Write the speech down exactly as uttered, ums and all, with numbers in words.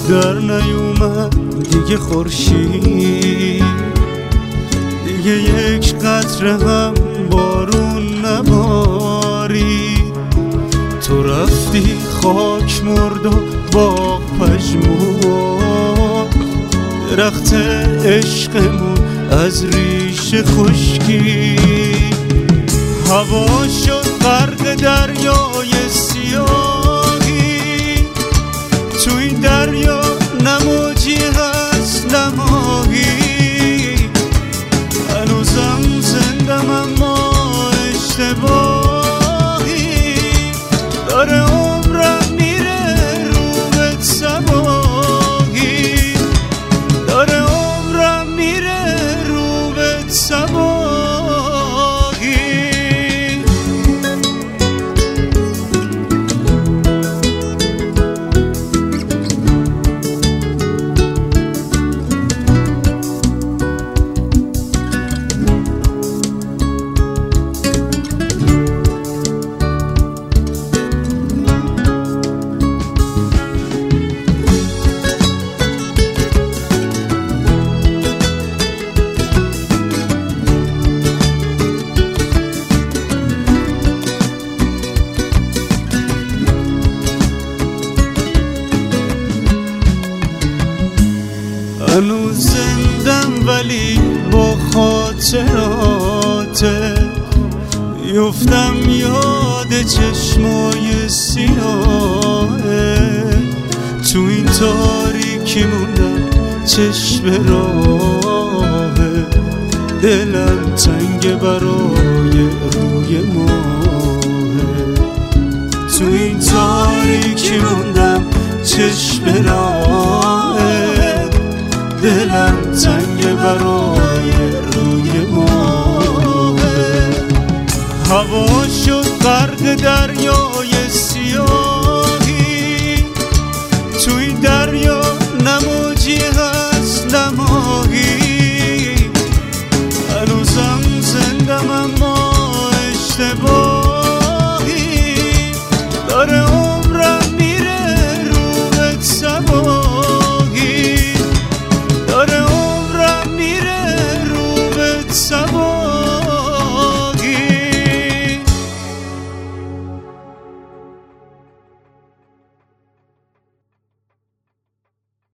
در نیومد دیگه خورشید، دیگه یک قطره هم بارون نبارید. تو رفتی خاک مرد و باغ پژمرد، درخت عشقمون از ریشه خشکید. هوا شد غرق دریای سیاهی، تو این دریا نه موجی هست نه ماهی. هنوزم زندم اما اشتباهی، داره عمرم میره رو به صباحی، داره عمرم میره رو به صباحی. هنوز زندم ولی با خاطراته، میفتم یاد چشمای سیاهه. تو این تاریکی موندم چشم راهه، دلم تنگ برای روی ماهه. تو این تاریکی موندم چشم راهه، دلم تنگ برای روی ماهه. هوا شد غرق دریای